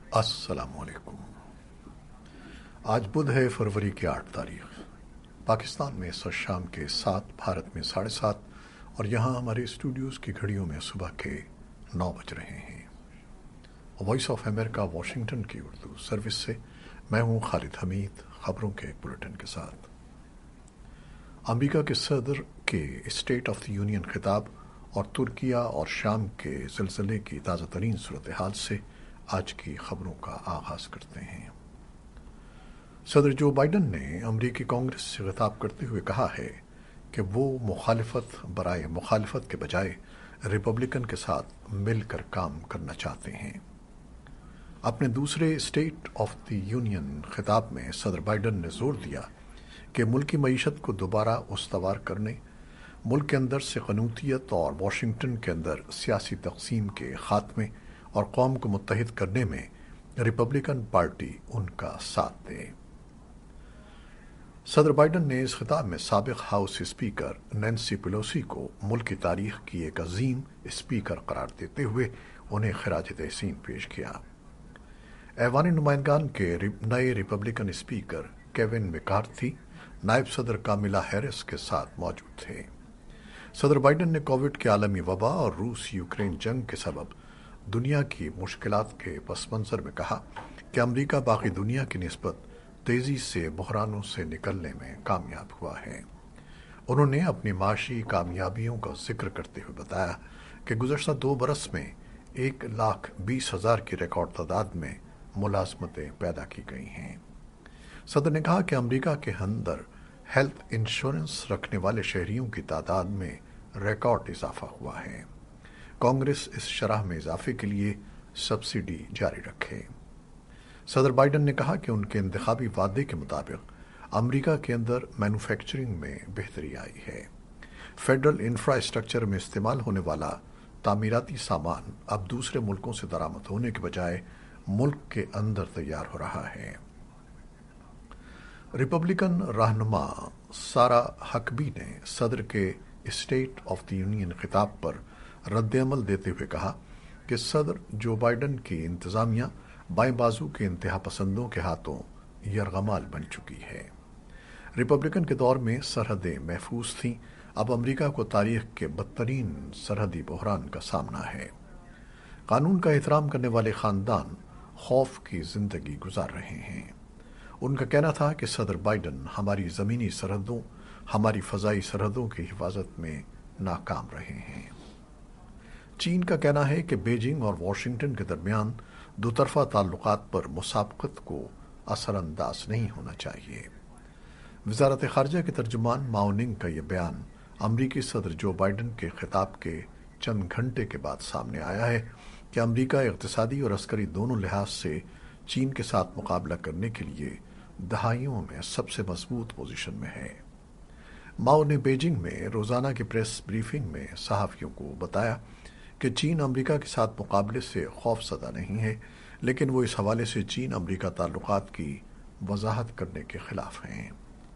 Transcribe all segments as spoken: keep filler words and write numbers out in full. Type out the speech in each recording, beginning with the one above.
السلام علیکم۔ آج بدھ ہے، فروری کی آٹھ تاریخ۔ پاکستان میں اس وقت شام کے سات، بھارت میں ساڑھے سات، اور یہاں ہمارے اسٹوڈیوز کی گھڑیوں میں صبح کے نو بج رہے ہیں۔ وائس آف امریکہ واشنگٹن کی اردو سروس سے میں ہوں خالد حمید، خبروں کے ایک بلیٹن کے ساتھ۔ امریکہ کے صدر کے اسٹیٹ آف دی یونین خطاب اور ترکیہ اور شام کے زلزلے کی تازہ ترین صورتحال سے آج کی خبروں کا آغاز کرتے ہیں۔ صدر جو بائیڈن نے امریکی کانگریس سے خطاب کرتے ہوئے کہا ہے کہ وہ مخالفت برائے مخالفت کے بجائے ریپبلکن کے ساتھ مل کر کام کرنا چاہتے ہیں۔ اپنے دوسرے اسٹیٹ آف دی یونین خطاب میں صدر بائیڈن نے زور دیا کہ ملکی معیشت کو دوبارہ استوار کرنے، ملک کے اندر سے قنوطیت اور واشنگٹن کے اندر سیاسی تقسیم کے خاتمے اور قوم کو متحد کرنے میں ریپبلکن پارٹی ان کا ساتھ دے۔ صدر بائیڈن نے اس خطاب میں سابق ہاؤس اسپیکر نینسی پیلوسی کو ملک کی تاریخ کی ایک عظیم اسپیکر قرار دیتے ہوئے انہیں خراج تحسین پیش کیا۔ ایوان نمائندگان کے نئے ریپبلکن اسپیکر کیون مکارتھی نائب صدر کاملا ہیرس کے ساتھ موجود تھے۔ صدر بائیڈن نے کووڈ کے عالمی وبا اور روس یوکرین جنگ کے سبب دنیا کی مشکلات کے پس منظر میں کہا کہ امریکہ باقی دنیا کی نسبت تیزی سے بحرانوں سے نکلنے میں کامیاب ہوا ہے۔ انہوں نے اپنی معاشی کامیابیوں کا ذکر کرتے ہوئے بتایا کہ گزشتہ دو برس میں ایک لاکھ بیس ہزار کی ریکارڈ تعداد میں ملازمتیں پیدا کی گئی ہیں۔ صدر نے کہا کہ امریکہ کے اندر ہیلتھ انشورنس رکھنے والے شہریوں کی تعداد میں ریکارڈ اضافہ ہوا ہے۔ کانگریس اس شرح میں اضافے کے لیے سبسڈی جاری رکھے۔ صدر بائیڈن نے کہا کہ ان کے انتخابی وعدے کے مطابق امریکہ کے اندر مینوفیکچرنگ میں بہتری آئی ہے۔ فیڈرل انفراسٹرکچر میں استعمال ہونے والا تعمیراتی سامان اب دوسرے ملکوں سے درآمد ہونے کے بجائے ملک کے اندر تیار ہو رہا ہے۔ ریپبلکن رہنما سارا ہکبی نے صدر کے اسٹیٹ آف دی یونین خطاب پر رد عمل دیتے ہوئے کہا کہ صدر جو بائیڈن کی انتظامیہ بائیں بازو کے انتہا پسندوں کے ہاتھوں یرغمال بن چکی ہے۔ ریپبلکن کے دور میں سرحدیں محفوظ تھیں، اب امریکہ کو تاریخ کے بدترین سرحدی بحران کا سامنا ہے۔ قانون کا احترام کرنے والے خاندان خوف کی زندگی گزار رہے ہیں۔ ان کا کہنا تھا کہ صدر بائیڈن ہماری زمینی سرحدوں، ہماری فضائی سرحدوں کی حفاظت میں ناکام رہے ہیں۔ چین کا کہنا ہے کہ بیجنگ اور واشنگٹن کے درمیان دو طرفہ تعلقات پر مسابقت کو اثر انداز نہیں ہونا چاہیے۔ وزارت خارجہ کے ترجمان ماؤ ننگ کا یہ بیان امریکی صدر جو بائیڈن کے خطاب کے چند گھنٹے کے بعد سامنے آیا ہے کہ امریکہ اقتصادی اور عسکری دونوں لحاظ سے چین کے ساتھ مقابلہ کرنے کے لیے دہائیوں میں سب سے مضبوط پوزیشن میں ہے۔ ماؤ نے بیجنگ میں روزانہ کی پریس بریفنگ میں صحافیوں کو بتایا کہ چین امریکہ کے ساتھ مقابلے سے خوف زدہ نہیں ہے، لیکن وہ اس حوالے سے چین امریکہ تعلقات کی وضاحت کرنے کے خلاف ہیں۔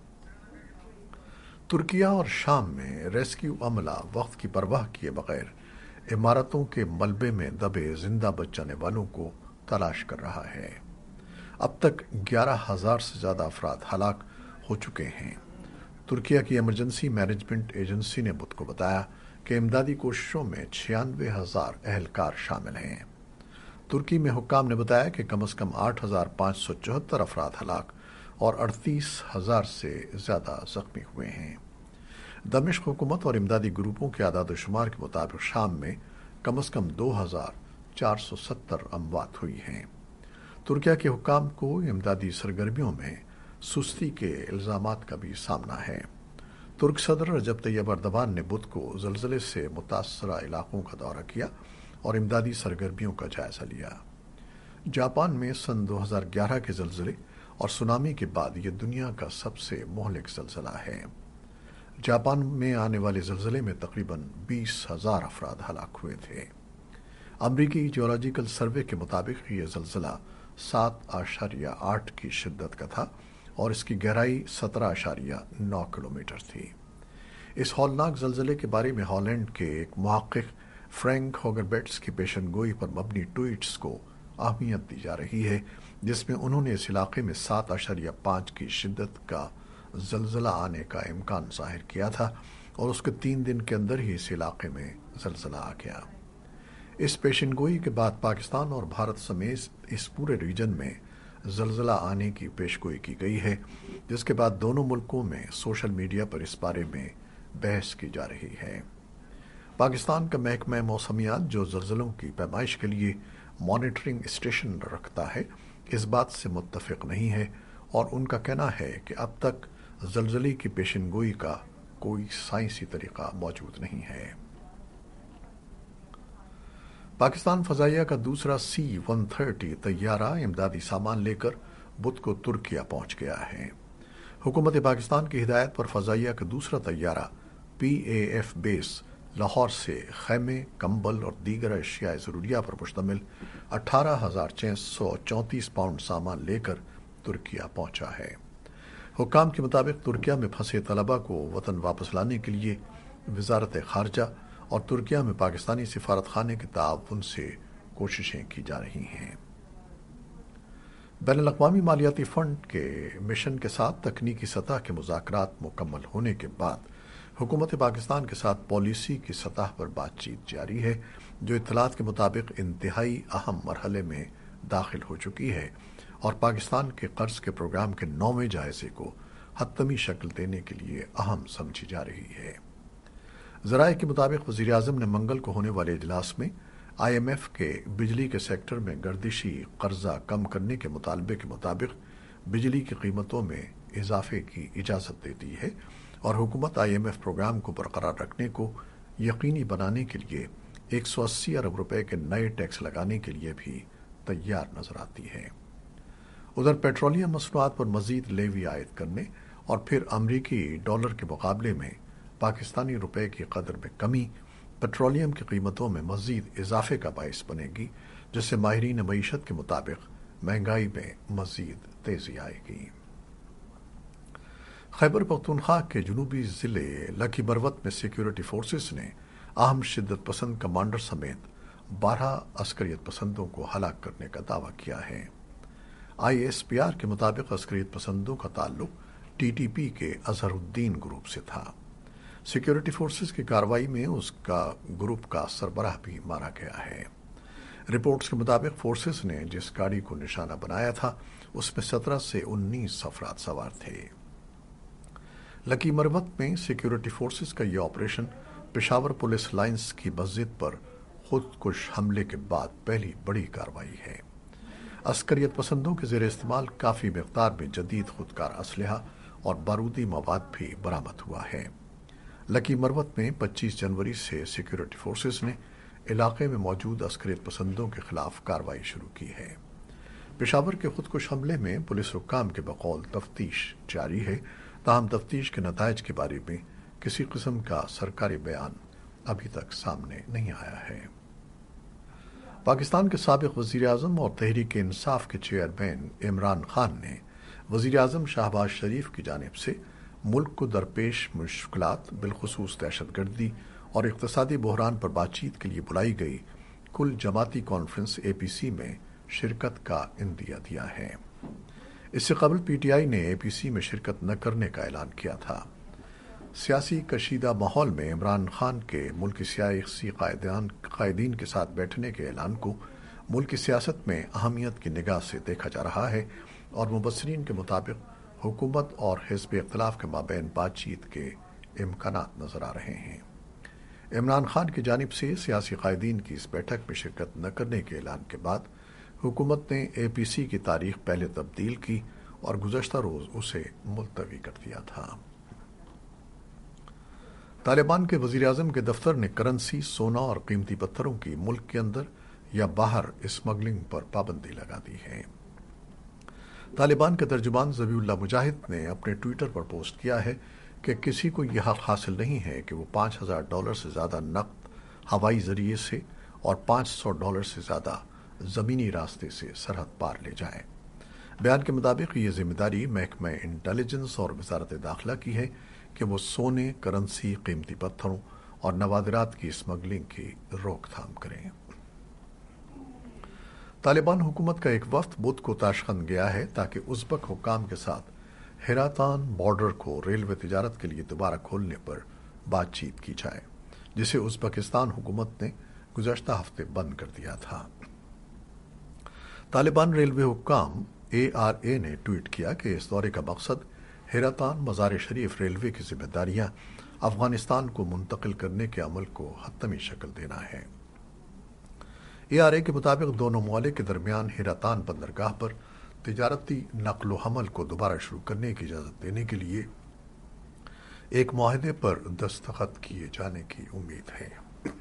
ترکیہ اور شام میں ریسکیو عملہ وقت کی پرواہ کیے بغیر عمارتوں کے ملبے میں دبے زندہ بچ جانے والوں کو تلاش کر رہا ہے۔ اب تک گیارہ ہزار سے زیادہ افراد ہلاک ہو چکے ہیں۔ ترکیہ کی ایمرجنسی مینجمنٹ ایجنسی نے بدھ کو بتایا کہ امدادی کوششوں میں چھیانوے ہزار اہلکار شامل ہیں۔ ترکی میں حکام نے بتایا کہ کم از کم آٹھ ہزار پانچ سو چوہتر افراد ہلاک اور اڑتیس ہزار سے زیادہ زخمی ہوئے ہیں۔ دمشق حکومت اور امدادی گروپوں کے اعداد و شمار کے مطابق شام میں کم از کم دو ہزار چار سو ستر اموات ہوئی ہیں۔ ترکیہ کے حکام کو امدادی سرگرمیوں میں سستی کے الزامات کا بھی سامنا ہے۔ ترک صدر رجب طیب اردوان نے بدھ کو زلزلے سے متاثرہ علاقوں کا دورہ کیا اور امدادی سرگرمیوں کا جائزہ لیا۔ جاپان میں سن دو ہزار گیارہ کے زلزلے اور سونامی کے بعد یہ دنیا کا سب سے مہلک زلزلہ ہے۔ جاپان میں آنے والے زلزلے میں تقریباً بیس ہزار افراد ہلاک ہوئے تھے۔ امریکی جیولوجیکل سروے کے مطابق یہ زلزلہ سات اشاریہ آٹھ کی شدت کا تھا اور اس کی گہرائی سترہ اشاریہ نو کلومیٹر تھی۔ اس ہولناک زلزلے کے بارے میں ہالینڈ کے ایک محقق فرینک ہوگربیٹس کی پیشن گوئی پر مبنی ٹویٹس کو اہمیت دی جا رہی ہے، جس میں انہوں نے اس علاقے میں سات اشاریہ پانچ کی شدت کا زلزلہ آنے کا امکان ظاہر کیا تھا اور اس کے تین دن کے اندر ہی اس علاقے میں زلزلہ آ گیا۔ اس پیشن گوئی کے بعد پاکستان اور بھارت سمیت اس پورے ریجن میں زلزلہ آنے کی پیشگوئی کی گئی ہے، جس کے بعد دونوں ملکوں میں سوشل میڈیا پر اس بارے میں بحث کی جا رہی ہے۔ پاکستان کا محکمہ موسمیات، جو زلزلوں کی پیمائش کے لیے مانیٹرنگ اسٹیشن رکھتا ہے، اس بات سے متفق نہیں ہے اور ان کا کہنا ہے کہ اب تک زلزلے کی پیشن گوئی کا کوئی سائنسی طریقہ موجود نہیں ہے۔ پاکستان فضائیہ کا دوسرا سی ون تھرٹی طیارہ امدادی سامان لے کر بدھ کو ترکیہ پہنچ گیا ہے۔ حکومت پاکستان کی ہدایت پر فضائیہ کا دوسرا طیارہ پی اے ایف بیس لاہور سے خیمے، کمبل اور دیگر اشیاء ضروریہ پر مشتمل اٹھارہ ہزار چھ سو چونتیس پاؤنڈ سامان لے کر ترکیہ پہنچا ہے۔ حکام کے مطابق ترکیہ میں پھنسے طلبہ کو وطن واپس لانے کے لیے وزارت خارجہ اور ترکیہ میں پاکستانی سفارت خانے کے تعاون سے کوششیں کی جا رہی ہیں۔ بین الاقوامی مالیاتی فنڈ کے مشن کے ساتھ تکنیکی سطح کے مذاکرات مکمل ہونے کے بعد حکومت پاکستان کے ساتھ پالیسی کی سطح پر بات چیت جاری ہے، جو اطلاعات کے مطابق انتہائی اہم مرحلے میں داخل ہو چکی ہے اور پاکستان کے قرض کے پروگرام کے نویں جائزے کو حتمی شکل دینے کے لیے اہم سمجھی جا رہی ہے۔ ذرائع کے مطابق وزیر اعظم نے منگل کو ہونے والے اجلاس میں آئی ایم ایف کے بجلی کے سیکٹر میں گردشی قرضہ کم کرنے کے مطالبے کے مطابق بجلی کی قیمتوں میں اضافے کی اجازت دے دی ہے اور حکومت آئی ایم ایف پروگرام کو برقرار رکھنے کو یقینی بنانے کے لیے ایک سو اسی ارب روپے کے نئے ٹیکس لگانے کے لیے بھی تیار نظر آتی ہے۔ ادھر پیٹرولیم مصنوعات پر مزید لیوی عائد کرنے اور پھر امریکی ڈالر کے مقابلے میں پاکستانی روپے کی قدر میں کمی پیٹرولیم کی قیمتوں میں مزید اضافے کا باعث بنے گی، جس سے ماہرین معیشت کے مطابق مہنگائی میں مزید تیزی آئے گی۔ خیبر پختونخوا کے جنوبی ضلع لکی بروت میں سیکیورٹی فورسز نے اہم شدت پسند کمانڈر سمیت بارہ عسکریت پسندوں کو ہلاک کرنے کا دعویٰ کیا ہے۔ آئی ایس پی آر کے مطابق عسکریت پسندوں کا تعلق ٹی ٹی پی کے اظہر الدین گروپ سے تھا۔ سیکیورٹی فورسز کی کارروائی میں اس کا گروپ کا سربراہ بھی مارا گیا ہے۔ رپورٹس کے مطابق فورسز نے جس گاڑی کو نشانہ بنایا تھا اس میں سترہ سے انیس افراد سوار تھے۔ لکی مروت میں سیکیورٹی فورسز کا یہ آپریشن پشاور پولیس لائنز کی مسجد پر خود کش حملے کے بعد پہلی بڑی کارروائی ہے۔ عسکریت پسندوں کے زیر استعمال کافی مقدار میں جدید خودکار اسلحہ اور بارودی مواد بھی برآمد ہوا ہے۔ لکی مروت میں پچیس جنوری سے سیکیورٹی فورسز نے علاقے میں موجود عسکریت پسندوں کے خلاف کارروائی شروع کی ہے۔ پشاور کے خودکش حملے میں پولیس حکام کے بقول تفتیش جاری ہے، تاہم تفتیش کے نتائج کے بارے میں کسی قسم کا سرکاری بیان ابھی تک سامنے نہیں آیا ہے۔ پاکستان کے سابق وزیر اعظم اور تحریک انصاف کے چیئرمین عمران خان نے وزیر اعظم شہباز شریف کی جانب سے ملک کو درپیش مشکلات بالخصوص دہشت گردی اور اقتصادی بحران پر بات چیت کے لیے بلائی گئی کل جماعتی کانفرنس اے پی سی میں شرکت کا عندیہ دیا ہے۔ اس سے قبل پی ٹی آئی نے اے پی سی میں شرکت نہ کرنے کا اعلان کیا تھا۔ سیاسی کشیدہ ماحول میں عمران خان کے ملکی سیاسی قائدین کے ساتھ بیٹھنے کے اعلان کو ملکی سیاست میں اہمیت کی نگاہ سے دیکھا جا رہا ہے اور مبصرین کے مطابق حکومت اور حزب اختلاف کے مابین بات چیت کے امکانات نظر آ رہے ہیں۔ عمران خان کی جانب سے سیاسی قائدین کی اس بیٹھک میں شرکت نہ کرنے کے اعلان کے بعد حکومت نے اے پی سی کی تاریخ پہلے تبدیل کی اور گزشتہ روز اسے ملتوی کر دیا تھا۔ طالبان کے وزیر اعظم کے دفتر نے کرنسی، سونا اور قیمتی پتھروں کی ملک کے اندر یا باہر اسمگلنگ پر پابندی لگا دی ہے۔ طالبان کے ترجمان ذبیح اللہ مجاہد نے اپنے ٹویٹر پر پوسٹ کیا ہے کہ کسی کو یہ حق حاصل نہیں ہے کہ وہ پانچ ہزار ڈالر سے زیادہ نقد ہوائی ذریعے سے اور پانچ سو ڈالر سے زیادہ زمینی راستے سے سرحد پار لے جائے۔ بیان کے مطابق یہ ذمہ داری محکمہ انٹیلیجنس اور وزارت داخلہ کی ہے کہ وہ سونے، کرنسی، قیمتی پتھروں اور نوادرات کی اسمگلنگ کی روک تھام کریں۔ طالبان حکومت کا ایک وفد بدھ کو تاشقند گیا ہے تاکہ ازبک حکام کے ساتھ ہیراتان بارڈر کو ریلوے تجارت کے لیے دوبارہ کھولنے پر بات چیت کی جائے، جسے ازبکستان حکومت نے گزشتہ ہفتے بند کر دیا تھا۔ طالبان ریلوے حکام اے آر اے نے ٹویٹ کیا کہ اس دورے کا مقصد ہیراتان مزار شریف ریلوے کی ذمہ داریاں افغانستان کو منتقل کرنے کے عمل کو حتمی شکل دینا ہے۔ اے آر اے کے مطابق دونوں ممالک کے درمیان ہیراتان بندرگاہ پر تجارتی نقل و حمل کو دوبارہ شروع کرنے کی اجازت دینے کے لیے ایک معاہدے پر دستخط کیے جانے کی امید ہے۔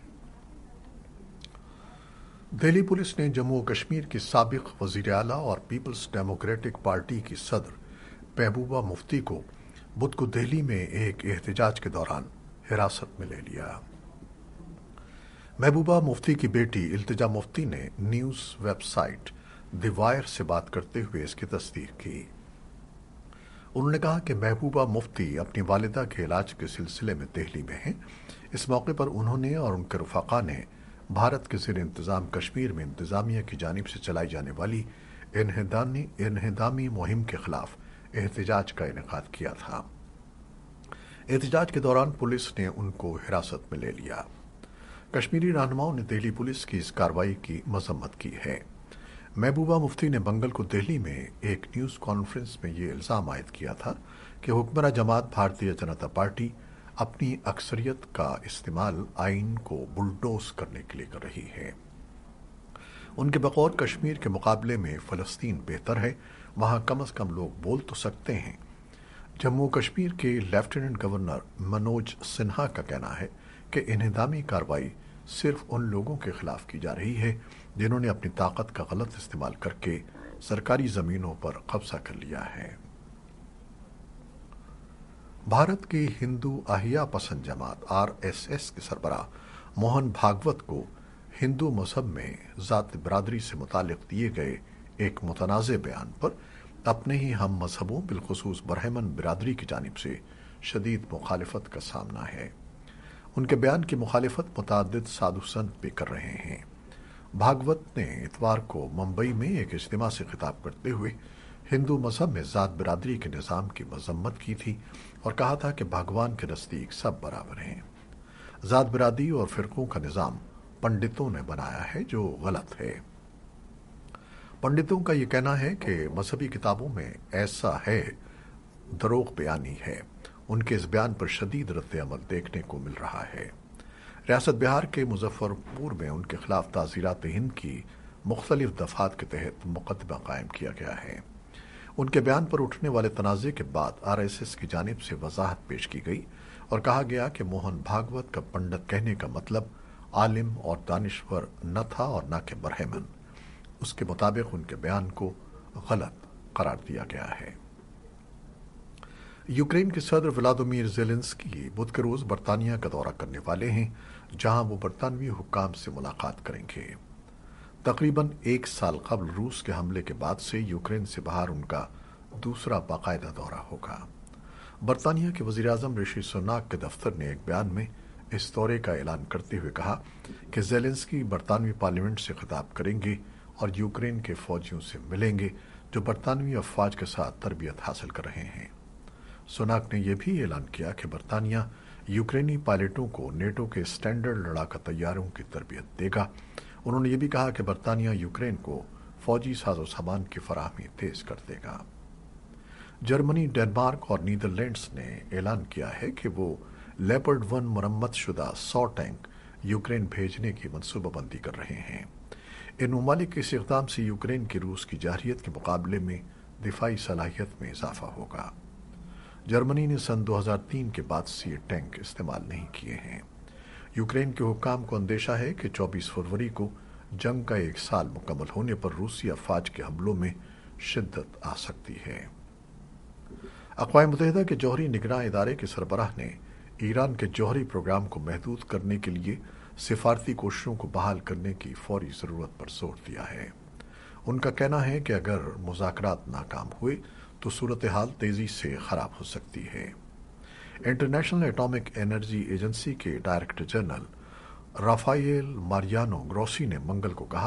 دہلی پولیس نے جموں و کشمیر کی سابق وزیر اعلیٰ اور پیپلز ڈیموکریٹک پارٹی کی صدر محبوبہ مفتی کو بدھ کو دہلی میں ایک احتجاج کے دوران حراست میں لے لیا۔ محبوبہ مفتی کی بیٹی التجا مفتی نے news website the Wire سے بات کرتے ہوئے اس کی تصدیق کی۔ انہوں نے کہا کہ محبوبہ مفتی اپنی والدہ کے علاج کے سلسلے میں دہلی میں ہیں۔ اس موقع پر انہوں نے اور ان کے رفقا نے بھارت کے زیر انتظام کشمیر میں انتظامیہ کی جانب سے چلائی جانے والی انہدامی انہدامی مہم کے خلاف احتجاج کا انعقاد کیا تھا۔ احتجاج کے دوران پولیس نے ان کو حراست میں لے لیا۔ کشمیری رہنماؤں نے دہلی پولیس کی اس کارروائی کی مذمت کی ہے۔ محبوبہ مفتی نے منگل کو دہلی میں ایک نیوز کانفرنس میں یہ الزام عائد کیا تھا کہ حکمراں جماعت بھارتیہ جنتا پارٹی اپنی اکثریت کا استعمال آئین کو بلڈوز کرنے کے لیے کر رہی ہے۔ ان کے بقول کشمیر کے مقابلے میں فلسطین بہتر ہے، وہاں کم از کم لوگ بول تو سکتے ہیں۔ جموں کشمیر کے لیفٹیننٹ گورنر منوج سنہا کا کہنا ہے کہ انہدامی کارروائی صرف ان لوگوں کے خلاف کی جا رہی ہے جنہوں نے اپنی طاقت کا غلط استعمال کر کے سرکاری زمینوں پر قبضہ کر لیا ہے۔ بھارت کی ہندو احیا پسند جماعت آر ایس ایس کے سربراہ موہن بھاگوت کو ہندو مذہب میں ذات برادری سے متعلق دیے گئے ایک متنازع بیان پر اپنے ہی ہم مذہبوں بالخصوص برہمن برادری کی جانب سے شدید مخالفت کا سامنا ہے۔ ان کے بیان کی مخالفت متعدد سادھو سنت بھی کر رہے ہیں۔ بھاگوت نے اتوار کو ممبئی میں ایک اجتماع سے خطاب کرتے ہوئے ہندو مذہب میں ذات برادری کے نظام کی مذمت کی تھی اور کہا تھا کہ بھگوان کے نزدیک سب برابر ہیں۔ ذات برادری اور فرقوں کا نظام پنڈتوں نے بنایا ہے جو غلط ہے۔ پنڈتوں کا یہ کہنا ہے کہ مذہبی کتابوں میں ایسا ہے دروغ بیانی ہے۔ ان کے اس بیان پر شدید رد عمل دیکھنے کو مل رہا ہے۔ ریاست بہار کے مظفر پور میں ان کے خلاف تعزیرات ہند کی مختلف دفعات کے تحت مقدمہ قائم کیا گیا ہے۔ ان کے بیان پر اٹھنے والے تنازع کے بعد آر ایس ایس کی جانب سے وضاحت پیش کی گئی اور کہا گیا کہ موہن بھاگوت کا پنڈت کہنے کا مطلب عالم اور دانشور نہ تھا اور نہ کہ برہمن۔ اس کے مطابق ان کے بیان کو غلط قرار دیا گیا ہے۔ یوکرین کے صدر ولادیمیر زیلنسکی بدھ کے روز برطانیہ کا دورہ کرنے والے ہیں، جہاں وہ برطانوی حکام سے ملاقات کریں گے۔ تقریباً ایک سال قبل روس کے حملے کے بعد سے یوکرین سے باہر ان کا دوسرا باقاعدہ دورہ ہوگا۔ برطانیہ کے وزیر اعظم رشی سناک کے دفتر نے ایک بیان میں اس دورے کا اعلان کرتے ہوئے کہا کہ زیلنسکی برطانوی پارلیمنٹ سے خطاب کریں گے اور یوکرین کے فوجیوں سے ملیں گے جو برطانوی افواج کے ساتھ تربیت حاصل کر رہے ہیں۔ سناک نے یہ بھی اعلان کیا کہ برطانیہ یوکرینی پائلٹوں کو نیٹو کے اسٹینڈرڈ لڑاکا طیاروں کی تربیت دے گا۔ انہوں نے یہ بھی کہا کہ برطانیہ یوکرین کو فوجی ساز و سامان کی فراہمی تیز کر دے گا۔ جرمنی، ڈنمارک اور نیدرلینڈز نے اعلان کیا ہے کہ وہ لیپرڈ ون مرمت شدہ سو ٹینک یوکرین بھیجنے کی منصوبہ بندی کر رہے ہیں۔ ان ممالک کے اس اقدام سے یوکرین کی روس کی جارحیت کے مقابلے میں دفاعی صلاحیت میں اضافہ ہوگا۔ جرمنی نے سن دو ہزار تین کے بعد سے یہ ٹینک استعمال نہیں کیے ہیں۔ یوکرین کے حکام کو اندیشہ ہے کہ چوبیس فروری کو جنگ کا ایک سال مکمل ہونے پر روسی افواج کے حملوں میں شدت آ سکتی ہے۔ اقوام متحدہ کے جوہری نگراں ادارے کے سربراہ نے ایران کے جوہری پروگرام کو محدود کرنے کے لیے سفارتی کوششوں کو بحال کرنے کی فوری ضرورت پر زور دیا ہے۔ ان کا کہنا ہے کہ اگر مذاکرات ناکام ہوئے تو صورتحال تیزی سے خراب ہو سکتی ہے۔ انٹرنیشنل ایٹامک انرجی ایجنسی کے director general Rafael Mariano Grossi نے منگل کو کہا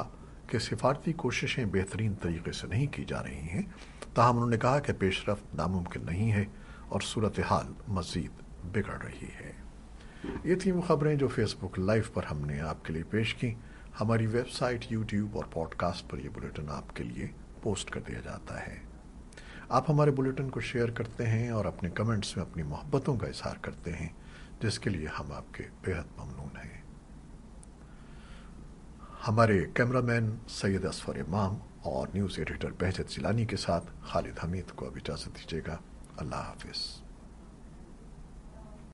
کہ سفارتی کوششیں بہترین طریقے سے نہیں کی جا رہی ہیں، تاہم انہوں نے کہا کہ پیش رفت ناممکن نہیں ہے اور صورتحال مزید بگڑ رہی ہے۔ یہ تھیں وہ خبریں جو فیس بک لائیو پر ہم نے آپ کے لیے پیش کی۔ ہماری ویب سائٹ، یوٹیوب اور پوڈ کاسٹ پر یہ بلیٹن آپ کے لیے پوسٹ کر دیا جاتا ہے۔ آپ ہمارے بلیٹن کو شیئر کرتے ہیں اور اپنے کمنٹس میں اپنی محبتوں کا اظہار کرتے ہیں، جس کے لیے ہم آپ کے بےحد ممنون ہیں۔ ہمارے کیمرامین سید اصفر امام اور نیوز ایڈیٹر بہجت جیلانی کے ساتھ خالد حمید کو اب اجازت دیجیے گا۔ اللہ حافظ۔